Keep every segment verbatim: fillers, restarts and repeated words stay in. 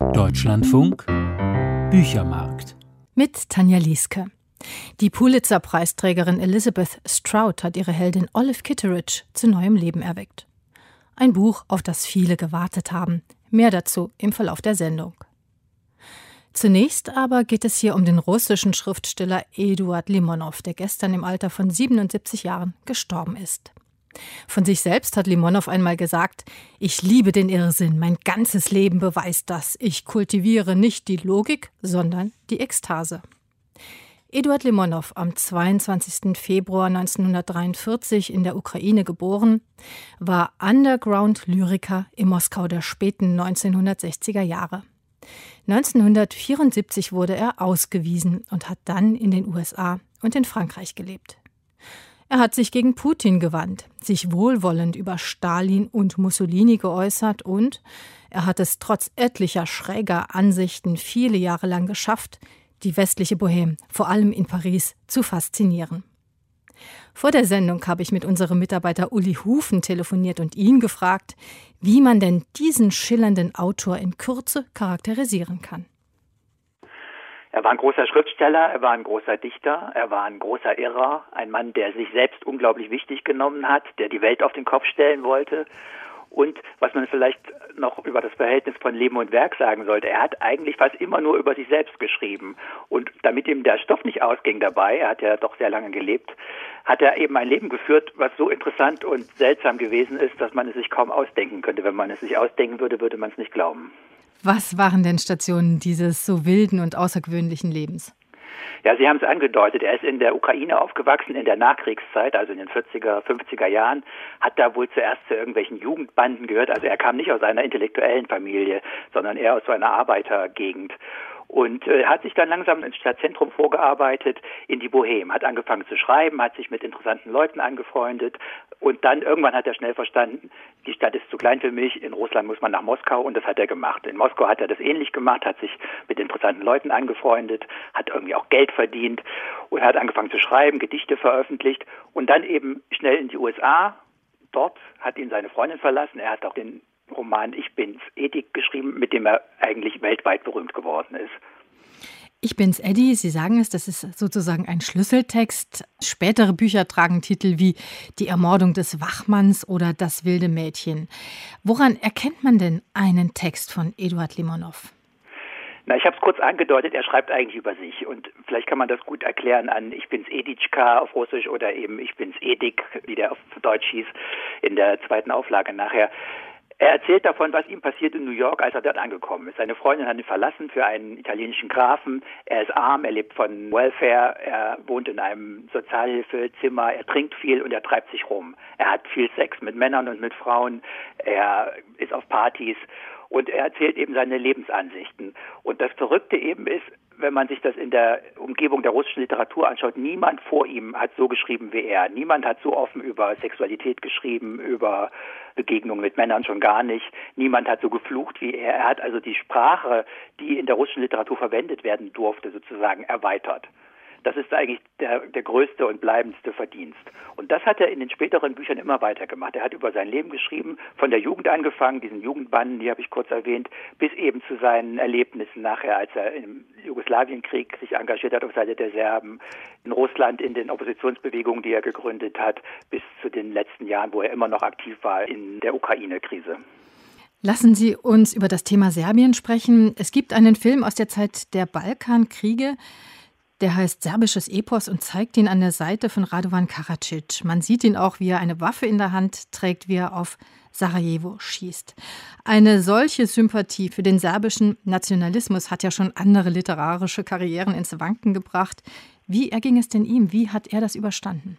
Deutschlandfunk Büchermarkt mit Tanja Lieske. Die Pulitzer-Preisträgerin Elizabeth Strout hat ihre Heldin Olive Kitteridge zu neuem Leben erweckt. Ein Buch, auf das viele gewartet haben. Mehr dazu im Verlauf der Sendung. Zunächst aber geht es hier um den russischen Schriftsteller Eduard Limonow, der gestern im Alter von siebenundsiebzig Jahren gestorben ist. Von sich selbst hat Limonow einmal gesagt: Ich liebe den Irrsinn, mein ganzes Leben beweist das. Ich kultiviere nicht die Logik, sondern die Ekstase. Eduard Limonow, am zweiundzwanzigsten Februar neunzehnhundertdreiundvierzig in der Ukraine geboren, war Underground-Lyriker im Moskau der späten neunzehnhundertsechziger Jahre. neunzehnhundertvierundsiebzig wurde er ausgewiesen und hat dann in den U S A und in Frankreich gelebt. Er hat sich gegen Putin gewandt, sich wohlwollend über Stalin und Mussolini geäußert und er hat es trotz etlicher schräger Ansichten viele Jahre lang geschafft, die westliche Bohème, vor allem in Paris, zu faszinieren. Vor der Sendung habe ich mit unserem Mitarbeiter Uli Hufen telefoniert und ihn gefragt, wie man denn diesen schillernden Autor in Kürze charakterisieren kann. Er war ein großer Schriftsteller, er war ein großer Dichter, er war ein großer Irrer, ein Mann, der sich selbst unglaublich wichtig genommen hat, der die Welt auf den Kopf stellen wollte. Und was man vielleicht noch über das Verhältnis von Leben und Werk sagen sollte, er hat eigentlich fast immer nur über sich selbst geschrieben. Und damit ihm der Stoff nicht ausging dabei, er hat ja doch sehr lange gelebt, hat er eben ein Leben geführt, was so interessant und seltsam gewesen ist, dass man es sich kaum ausdenken könnte. Wenn man es sich ausdenken würde, würde man es nicht glauben. Was waren denn Stationen dieses so wilden und außergewöhnlichen Lebens? Ja, Sie haben es angedeutet, er ist in der Ukraine aufgewachsen, in der Nachkriegszeit, also in den vierziger, fünfziger Jahren, hat da wohl zuerst zu irgendwelchen Jugendbanden gehört. Also er kam nicht aus einer intellektuellen Familie, sondern eher aus so einer Arbeitergegend. Und äh, hat sich dann langsam ins Stadtzentrum vorgearbeitet, in die Bohème, hat angefangen zu schreiben, hat sich mit interessanten Leuten angefreundet und dann irgendwann hat er schnell verstanden, die Stadt ist zu klein für mich, in Russland muss man nach Moskau und das hat er gemacht. In Moskau hat er das ähnlich gemacht, hat sich mit interessanten Leuten angefreundet, hat irgendwie auch Geld verdient und hat angefangen zu schreiben, Gedichte veröffentlicht und dann eben schnell in die U S A. Dort hat ihn seine Freundin verlassen, er hat auch den Roman Ich bin's, Eddie geschrieben, mit dem er eigentlich weltweit berühmt geworden ist. Ich bin's, Eddie, Sie sagen es, das ist sozusagen ein Schlüsseltext. Spätere Bücher tragen Titel wie Die Ermordung des Wachmanns oder Das wilde Mädchen. Woran erkennt man denn einen Text von Eduard Limonow? Na, ich habe es kurz angedeutet, er schreibt eigentlich über sich und vielleicht kann man das gut erklären an Ich bin's Editschka auf Russisch oder eben Ich bin's Edik, wie der auf Deutsch hieß, in der zweiten Auflage nachher. Er erzählt davon, was ihm passiert in New York, als er dort angekommen ist. Seine Freundin hat ihn verlassen für einen italienischen Grafen. Er ist arm, er lebt von Welfare, er wohnt in einem Sozialhilfezimmer, er trinkt viel und er treibt sich rum. Er hat viel Sex mit Männern und mit Frauen, er ist auf Partys und er erzählt eben seine Lebensansichten. Und das Verrückte eben ist, wenn man sich das in der Umgebung der russischen Literatur anschaut, niemand vor ihm hat so geschrieben wie er. Niemand hat so offen über Sexualität geschrieben, über Begegnungen mit Männern schon gar nicht. Niemand hat so geflucht wie er. Er hat also die Sprache, die in der russischen Literatur verwendet werden durfte, sozusagen erweitert. Das ist eigentlich der, der größte und bleibendste Verdienst. Und das hat er in den späteren Büchern immer weitergemacht. Er hat über sein Leben geschrieben, von der Jugend angefangen, diesen Jugendbanden, die habe ich kurz erwähnt, bis eben zu seinen Erlebnissen nachher, als er im Jugoslawienkrieg sich engagiert hat auf Seite der Serben, in Russland in den Oppositionsbewegungen, die er gegründet hat, bis zu den letzten Jahren, wo er immer noch aktiv war in der Ukraine-Krise. Lassen Sie uns über das Thema Serbien sprechen. Es gibt einen Film aus der Zeit der Balkankriege, der heißt Serbisches Epos und zeigt ihn an der Seite von Radovan Karadzic. Man sieht ihn auch, wie er eine Waffe in der Hand trägt, wie er auf Sarajevo schießt. Eine solche Sympathie für den serbischen Nationalismus hat ja schon andere literarische Karrieren ins Wanken gebracht. Wie erging es denn ihm? Wie hat er das überstanden?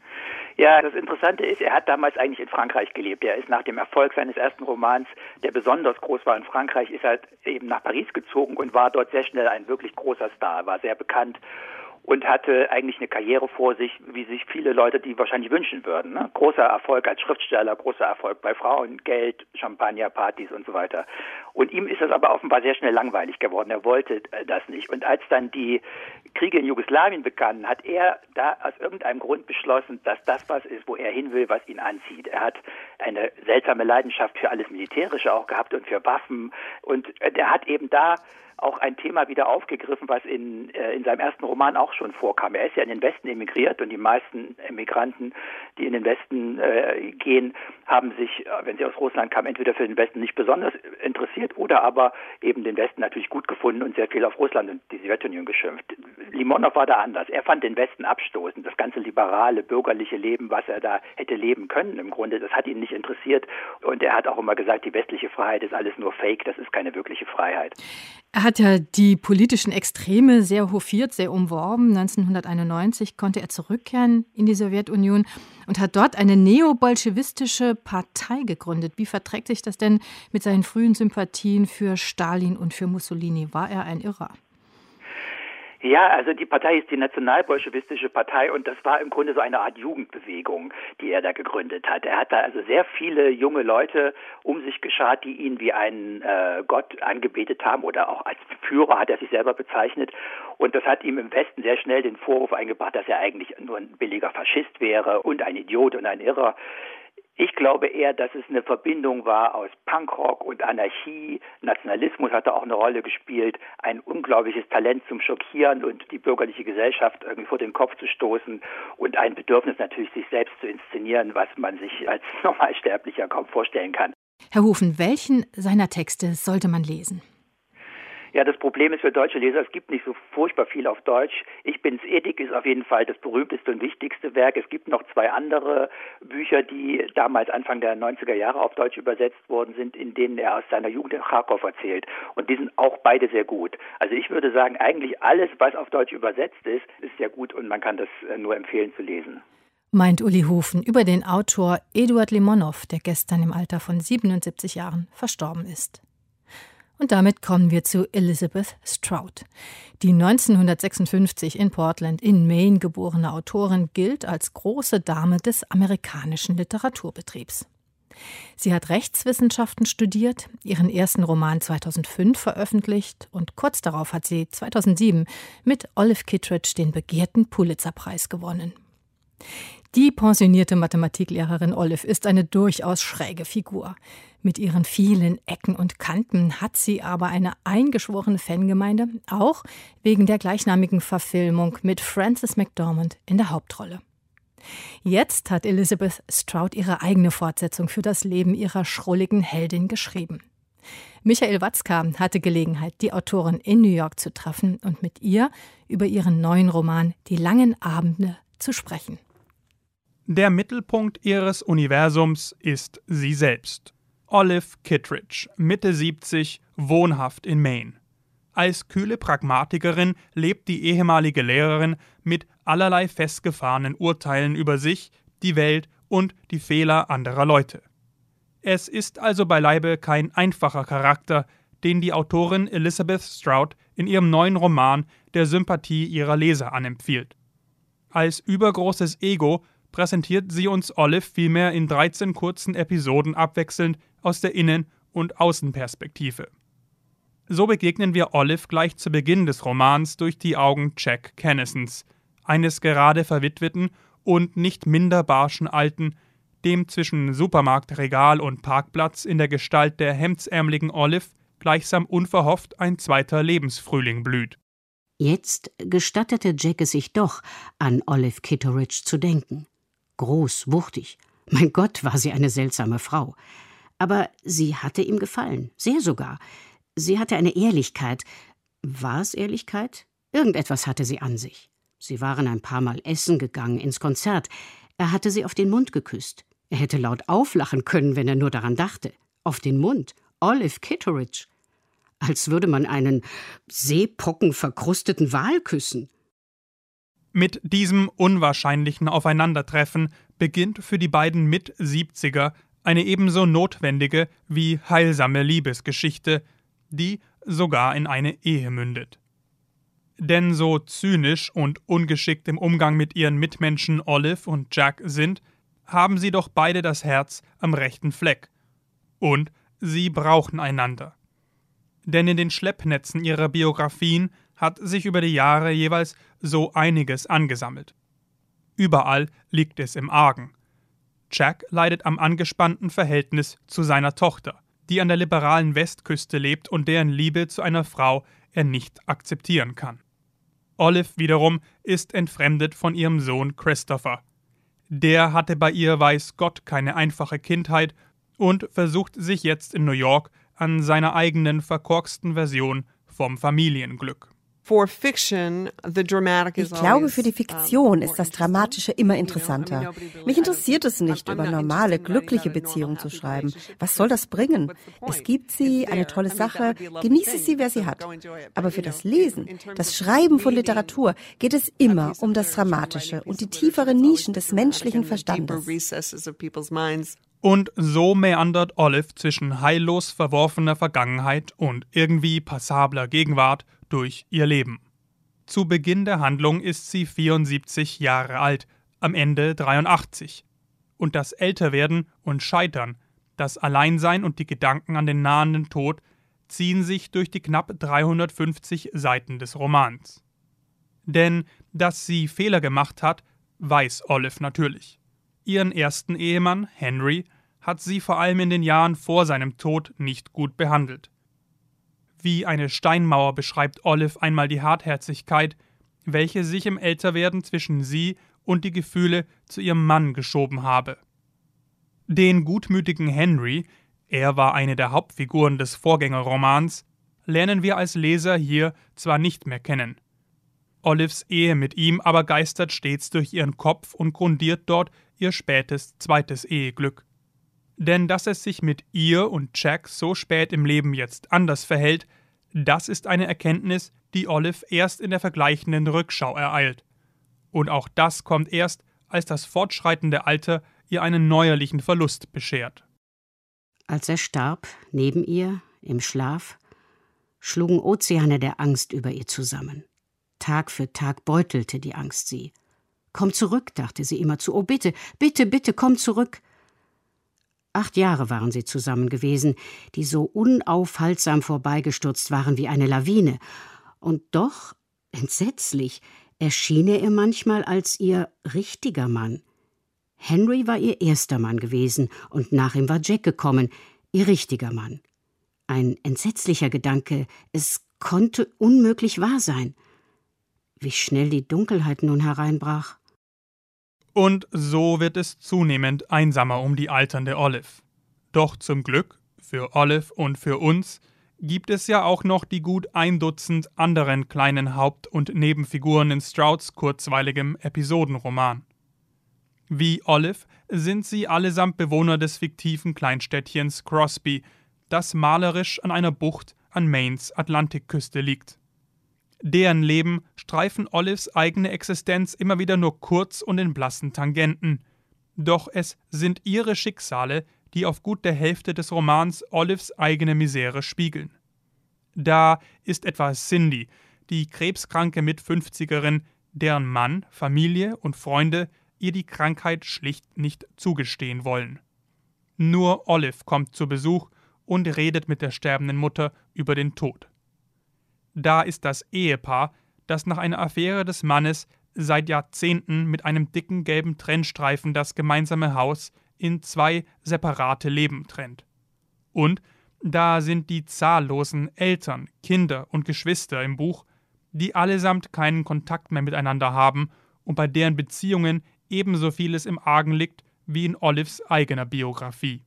Ja, das Interessante ist, er hat damals eigentlich in Frankreich gelebt. Er ist nach dem Erfolg seines ersten Romans, der besonders groß war in Frankreich, ist er eben nach Paris gezogen und war dort sehr schnell ein wirklich großer Star, war sehr bekannt. und hatte eigentlich eine Karriere vor sich, wie sich viele Leute die wahrscheinlich wünschen würden. Ne? Großer Erfolg als Schriftsteller, großer Erfolg bei Frauen, Geld, Champagner, Partys und so weiter. Und ihm ist das aber offenbar sehr schnell langweilig geworden. Er wollte das nicht. Und als dann die Kriege in Jugoslawien begannen, hat er da aus irgendeinem Grund beschlossen, dass das was ist, wo er hin will, was ihn anzieht. Er hat eine seltsame Leidenschaft für alles Militärische auch gehabt und für Waffen. Und er hat eben da auch ein Thema wieder aufgegriffen, was in, äh, in seinem ersten Roman auch schon vorkam. Er ist ja in den Westen emigriert und die meisten Emigranten, die in den Westen äh, gehen, haben sich, wenn sie aus Russland kamen, entweder für den Westen nicht besonders interessiert oder aber eben den Westen natürlich gut gefunden und sehr viel auf Russland und die Sowjetunion geschimpft. Limonov war da anders. Er fand den Westen abstoßend. Das ganze liberale, bürgerliche Leben, was er da hätte leben können im Grunde, das hat ihn nicht interessiert. Und er hat auch immer gesagt, die westliche Freiheit ist alles nur Fake, das ist keine wirkliche Freiheit. Er hat ja die politischen Extreme sehr hofiert, sehr umworben. neunzehnhunderteinundneunzig konnte er zurückkehren in die Sowjetunion und hat dort eine neobolschewistische Partei gegründet. Wie verträgt sich das denn mit seinen frühen Sympathien für Stalin und für Mussolini? War er ein Irrer? Ja, also die Partei ist die Nationalbolschewistische Partei und das war im Grunde so eine Art Jugendbewegung, die er da gegründet hat. Er hat da also sehr viele junge Leute um sich geschart, die ihn wie einen äh, Gott angebetet haben oder auch als Führer hat er sich selber bezeichnet. Und das hat ihm im Westen sehr schnell den Vorwurf eingebracht, dass er eigentlich nur ein billiger Faschist wäre und ein Idiot und ein Irrer. Ich glaube eher, dass es eine Verbindung war aus Punkrock und Anarchie. Nationalismus hat da auch eine Rolle gespielt. Ein unglaubliches Talent zum Schockieren und die bürgerliche Gesellschaft irgendwie vor den Kopf zu stoßen. Und ein Bedürfnis natürlich, sich selbst zu inszenieren, was man sich als Normalsterblicher kaum vorstellen kann. Herr Hofen, welchen seiner Texte sollte man lesen? Ja, das Problem ist für deutsche Leser, es gibt nicht so furchtbar viel auf Deutsch. Ich bin's Edik ist auf jeden Fall das berühmteste und wichtigste Werk. Es gibt noch zwei andere Bücher, die damals Anfang der neunziger Jahre auf Deutsch übersetzt worden sind, in denen er aus seiner Jugend in Charkow erzählt. Und die sind auch beide sehr gut. Also ich würde sagen, eigentlich alles, was auf Deutsch übersetzt ist, ist sehr gut und man kann das nur empfehlen zu lesen. Meint Uli Hofen über den Autor Eduard Limonov, der gestern im Alter von siebenundsiebzig Jahren verstorben ist. Und damit kommen wir zu Elizabeth Strout. Die neunzehnhundertsechsundfünfzig in Portland in Maine geborene Autorin gilt als große Dame des amerikanischen Literaturbetriebs. Sie hat Rechtswissenschaften studiert, ihren ersten Roman zweitausendfünf veröffentlicht und kurz darauf hat sie zweitausendsieben mit Olive Kitteridge den begehrten Pulitzer-Preis gewonnen. Die pensionierte Mathematiklehrerin Olive ist eine durchaus schräge Figur. Mit ihren vielen Ecken und Kanten hat sie aber eine eingeschworene Fangemeinde, auch wegen der gleichnamigen Verfilmung mit Frances McDormand in der Hauptrolle. Jetzt hat Elizabeth Strout ihre eigene Fortsetzung für das Leben ihrer schrulligen Heldin geschrieben. Michael Watzka hatte Gelegenheit, die Autorin in New York zu treffen und mit ihr über ihren neuen Roman »Die langen Abende« zu sprechen. Der Mittelpunkt ihres Universums ist sie selbst. Olive Kitteridge, Mitte siebzig, wohnhaft in Maine. Als kühle Pragmatikerin lebt die ehemalige Lehrerin mit allerlei festgefahrenen Urteilen über sich, die Welt und die Fehler anderer Leute. Es ist also beileibe kein einfacher Charakter, den die Autorin Elizabeth Strout in ihrem neuen Roman der Sympathie ihrer Leser anempfiehlt. Als übergroßes Ego präsentiert sie uns Olive vielmehr in dreizehn kurzen Episoden abwechselnd aus der Innen- und Außenperspektive. So begegnen wir Olive gleich zu Beginn des Romans durch die Augen Jack Kennisons, eines gerade verwitweten und nicht minder barschen Alten, dem zwischen Supermarktregal und Parkplatz in der Gestalt der hemdsärmeligen Olive gleichsam unverhofft ein zweiter Lebensfrühling blüht. Jetzt gestattete Jack es sich doch, an Olive Kitteridge zu denken. Groß, wuchtig. Mein Gott, war sie eine seltsame Frau. Aber sie hatte ihm gefallen, sehr sogar. Sie hatte eine Ehrlichkeit. War es Ehrlichkeit? Irgendetwas hatte sie an sich. Sie waren ein paar Mal essen gegangen, ins Konzert. Er hatte sie auf den Mund geküsst. Er hätte laut auflachen können, wenn er nur daran dachte. Auf den Mund. Olive Kitteridge. Als würde man einen seepockenverkrusteten Wal küssen. Mit diesem unwahrscheinlichen Aufeinandertreffen beginnt für die beiden Mit-Siebziger eine ebenso notwendige wie heilsame Liebesgeschichte, die sogar in eine Ehe mündet. Denn so zynisch und ungeschickt im Umgang mit ihren Mitmenschen Olive und Jack sind, haben sie doch beide das Herz am rechten Fleck. Und sie brauchen einander. Denn in den Schleppnetzen ihrer Biografien hat sich über die Jahre jeweils so einiges angesammelt. Überall liegt es im Argen. Jack leidet am angespannten Verhältnis zu seiner Tochter, die an der liberalen Westküste lebt und deren Liebe zu einer Frau er nicht akzeptieren kann. Olive wiederum ist entfremdet von ihrem Sohn Christopher. Der hatte bei ihr weiß Gott keine einfache Kindheit und versucht sich jetzt in New York an seiner eigenen verkorksten Version vom Familienglück. Ich glaube, für die Fiktion ist das Dramatische immer interessanter. Mich interessiert es nicht, über normale, glückliche Beziehungen zu schreiben. Was soll das bringen? Es gibt sie, eine tolle Sache, genieße sie, wer sie hat. Aber für das Lesen, das Schreiben von Literatur, geht es immer um das Dramatische und die tieferen Nischen des menschlichen Verstandes. Und so meandert Olive zwischen heillos verworfener Vergangenheit und irgendwie passabler Gegenwart durch ihr Leben. Zu Beginn der Handlung ist sie vierundsiebzig Jahre alt, am Ende dreiundachtzig. Und das Älterwerden und Scheitern, das Alleinsein und die Gedanken an den nahenden Tod ziehen sich durch die knapp dreihundertfünfzig Seiten des Romans. Denn dass sie Fehler gemacht hat, weiß Olive natürlich. Ihren ersten Ehemann, Henry, hat sie vor allem in den Jahren vor seinem Tod nicht gut behandelt. Wie eine Steinmauer beschreibt Olive einmal die Hartherzigkeit, welche sich im Älterwerden zwischen sie und die Gefühle zu ihrem Mann geschoben habe. Den gutmütigen Henry, er war eine der Hauptfiguren des Vorgängerromans, lernen wir als Leser hier zwar nicht mehr kennen. Olives Ehe mit ihm aber geistert stets durch ihren Kopf und grundiert dort ihr spätes zweites Eheglück. Denn dass es sich mit ihr und Jack so spät im Leben jetzt anders verhält, das ist eine Erkenntnis, die Olive erst in der vergleichenden Rückschau ereilt. Und auch das kommt erst, als das fortschreitende Alter ihr einen neuerlichen Verlust beschert. Als er starb, neben ihr, im Schlaf, schlugen Ozeane der Angst über ihr zusammen. Tag für Tag beutelte die Angst sie. »Komm zurück«, dachte sie immerzu. »Oh, bitte, bitte, bitte, komm zurück.« Acht Jahre waren sie zusammen gewesen, die so unaufhaltsam vorbeigestürzt waren wie eine Lawine. Und doch, entsetzlich, erschien er ihr manchmal als ihr richtiger Mann. Henry war ihr erster Mann gewesen, und nach ihm war Jack gekommen, ihr richtiger Mann. Ein entsetzlicher Gedanke, es konnte unmöglich wahr sein. Wie schnell die Dunkelheit nun hereinbrach. Und so wird es zunehmend einsamer um die alternde Olive. Doch zum Glück, für Olive und für uns, gibt es ja auch noch die gut ein Dutzend anderen kleinen Haupt- und Nebenfiguren in Strouds kurzweiligem Episodenroman. Wie Olive sind sie allesamt Bewohner des fiktiven Kleinstädtchens Crosby, das malerisch an einer Bucht an Maines Atlantikküste liegt. Deren Leben streifen Olives eigene Existenz immer wieder nur kurz und in blassen Tangenten. Doch es sind ihre Schicksale, die auf gut der Hälfte des Romans Olives eigene Misere spiegeln. Da ist etwa Cindy, die krebskranke Mitfünfzigerin, deren Mann, Familie und Freunde ihr die Krankheit schlicht nicht zugestehen wollen. Nur Olive kommt zu Besuch und redet mit der sterbenden Mutter über den Tod. Da ist das Ehepaar, das nach einer Affäre des Mannes seit Jahrzehnten mit einem dicken gelben Trennstreifen das gemeinsame Haus in zwei separate Leben trennt. Und da sind die zahllosen Eltern, Kinder und Geschwister im Buch, die allesamt keinen Kontakt mehr miteinander haben und bei deren Beziehungen ebenso vieles im Argen liegt wie in Olives eigener Biografie.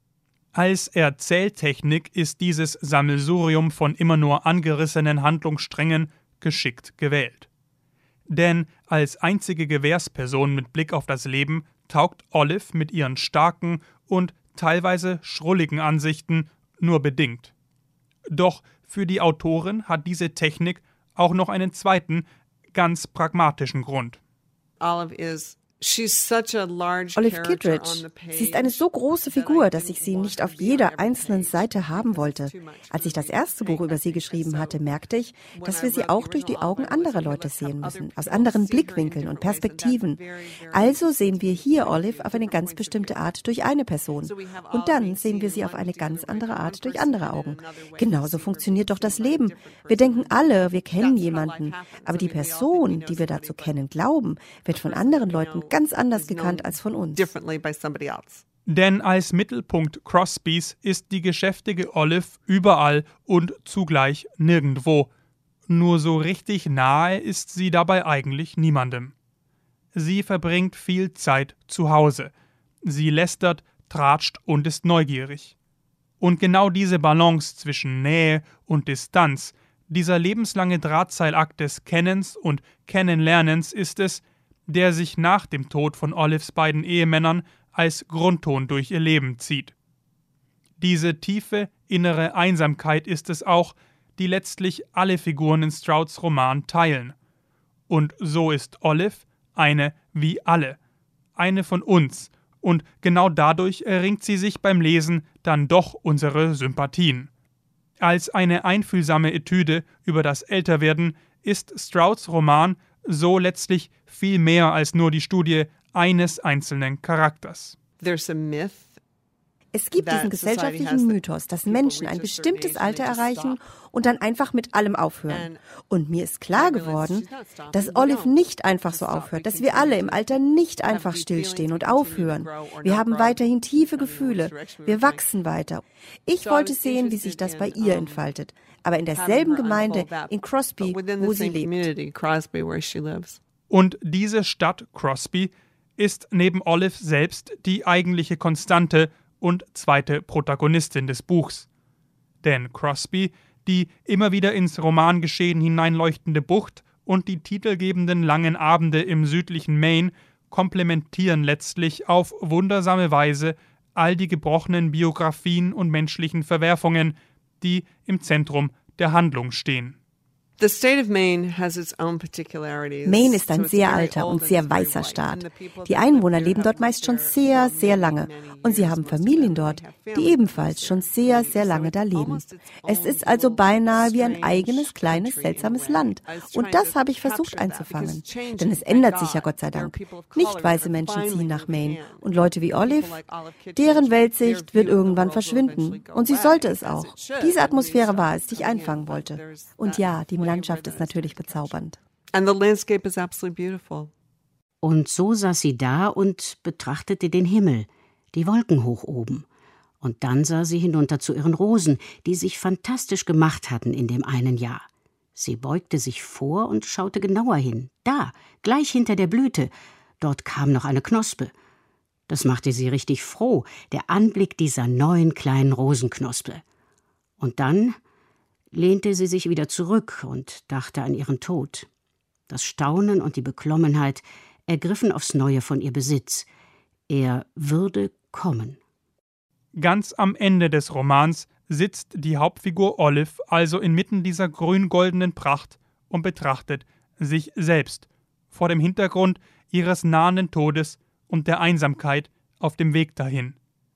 Als Erzähltechnik ist dieses Sammelsurium von immer nur angerissenen Handlungssträngen geschickt gewählt. Denn als einzige Gewährsperson mit Blick auf das Leben taugt Olive mit ihren starken und teilweise schrulligen Ansichten nur bedingt. Doch für die Autorin hat diese Technik auch noch einen zweiten, ganz pragmatischen Grund. Olive is Olive Kitteridge, sie ist eine so große Figur, dass ich sie nicht auf jeder einzelnen Seite haben wollte. Als ich das erste Buch über sie geschrieben hatte, merkte ich, dass wir sie auch durch die Augen anderer Leute sehen müssen, aus anderen Blickwinkeln und Perspektiven. Also sehen wir hier Olive auf eine ganz bestimmte Art durch eine Person. Und dann sehen wir sie auf eine ganz andere Art durch andere Augen. Genauso funktioniert doch das Leben. Wir denken alle, wir kennen jemanden. Aber die Person, die wir dazu kennen glauben, wird von anderen Leuten ganz anders gekannt als von uns. Denn als Mittelpunkt Crosbys ist die geschäftige Olive überall und zugleich nirgendwo. Nur so richtig nahe ist sie dabei eigentlich niemandem. Sie verbringt viel Zeit zu Hause. Sie lästert, tratscht und ist neugierig. Und genau diese Balance zwischen Nähe und Distanz, dieser lebenslange Drahtseilakt des Kennens und Kennenlernens ist es, der sich nach dem Tod von Olives beiden Ehemännern als Grundton durch ihr Leben zieht. Diese tiefe innere Einsamkeit ist es auch, die letztlich alle Figuren in Strouds Roman teilen. Und so ist Olive eine wie alle, eine von uns, und genau dadurch erringt sie sich beim Lesen dann doch unsere Sympathien. Als eine einfühlsame Etüde über das Älterwerden ist Strouds Roman so letztlich viel mehr als nur die Studie eines einzelnen Charakters. Es gibt diesen gesellschaftlichen Mythos, dass Menschen ein bestimmtes Alter erreichen und dann einfach mit allem aufhören. Und mir ist klar geworden, dass Olive nicht einfach so aufhört, dass wir alle im Alter nicht einfach stillstehen und aufhören. Wir haben weiterhin tiefe Gefühle, wir wachsen weiter. Ich wollte sehen, wie sich das bei ihr entfaltet, aber in derselben Gemeinde in Crosby, wo sie lebt. Und diese Stadt Crosby ist neben Olive selbst die eigentliche Konstante und zweite Protagonistin des Buchs. Denn Crosby, die immer wieder ins Romangeschehen hineinleuchtende Bucht und die titelgebenden langen Abende im südlichen Maine komplementieren letztlich auf wundersame Weise all die gebrochenen Biografien und menschlichen Verwerfungen, die im Zentrum der Handlung stehen. Maine ist ein sehr alter und sehr weißer Staat. Die Einwohner leben dort meist schon sehr, sehr lange. Und sie haben Familien dort, die ebenfalls schon sehr, sehr lange da leben. Es ist also beinahe wie ein eigenes, kleines, seltsames Land. Und das habe ich versucht einzufangen. Denn es ändert sich ja Gott sei Dank. Nicht weiße Menschen ziehen nach Maine. Und Leute wie Olive, deren Weltsicht wird irgendwann verschwinden. Und sie sollte es auch. Diese Atmosphäre war es, die ich einfangen wollte. Und ja, die Landschaft ist natürlich bezaubernd. Und so saß sie da und betrachtete den Himmel, die Wolken hoch oben. Und dann sah sie hinunter zu ihren Rosen, die sich fantastisch gemacht hatten in dem einen Jahr. Sie beugte sich vor und schaute genauer hin. Da, gleich hinter der Blüte, dort kam noch eine Knospe. Das machte sie richtig froh, der Anblick dieser neuen kleinen Rosenknospe. Und dann lehnte sie sich wieder zurück und dachte an ihren Tod. Das Staunen und die Beklommenheit ergriffen aufs Neue von ihr Besitz. Er würde kommen. Ganz am Ende des Romans sitzt die Hauptfigur Olive also inmitten dieser grün-goldenen Pracht und betrachtet sich selbst vor dem Hintergrund ihres nahenden Todes und der Einsamkeit auf dem Weg dahin.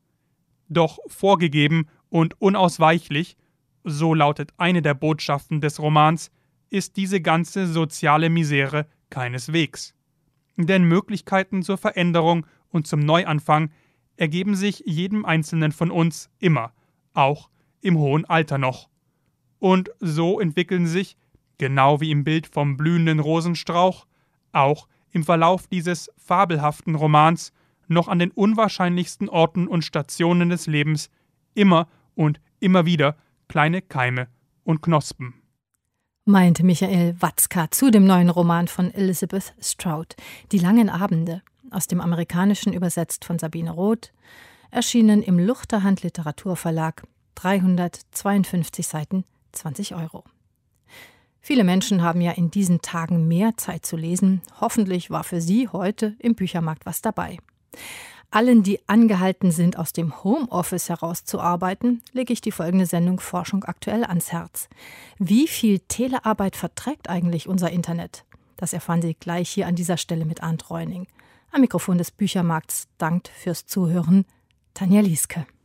Doch vorgegeben und unausweichlich, so lautet eine der Botschaften des Romans, ist diese ganze soziale Misere keineswegs. Denn Möglichkeiten zur Veränderung und zum Neuanfang ergeben sich jedem Einzelnen von uns immer, auch im hohen Alter noch. Und so entwickeln sich, genau wie im Bild vom blühenden Rosenstrauch, auch im Verlauf dieses fabelhaften Romans noch an den unwahrscheinlichsten Orten und Stationen des Lebens immer und immer wieder kleine Keime und Knospen. Meinte Michael Watzka zu dem neuen Roman von Elizabeth Strout, Die langen Abende, aus dem Amerikanischen übersetzt von Sabine Roth, erschienen im Luchterhand Literaturverlag, dreihundertzweiundfünfzig Seiten, zwanzig Euro. Viele Menschen haben ja in diesen Tagen mehr Zeit zu lesen. Hoffentlich war für Sie heute im Büchermarkt was dabei. Allen, die angehalten sind, aus dem Homeoffice herauszuarbeiten, lege ich die folgende Sendung Forschung aktuell ans Herz. Wie viel Telearbeit verträgt eigentlich unser Internet? Das erfahren Sie gleich hier an dieser Stelle mit Arndt Reuning. Am Mikrofon des Büchermarkts dankt fürs Zuhören Tanja Lieske.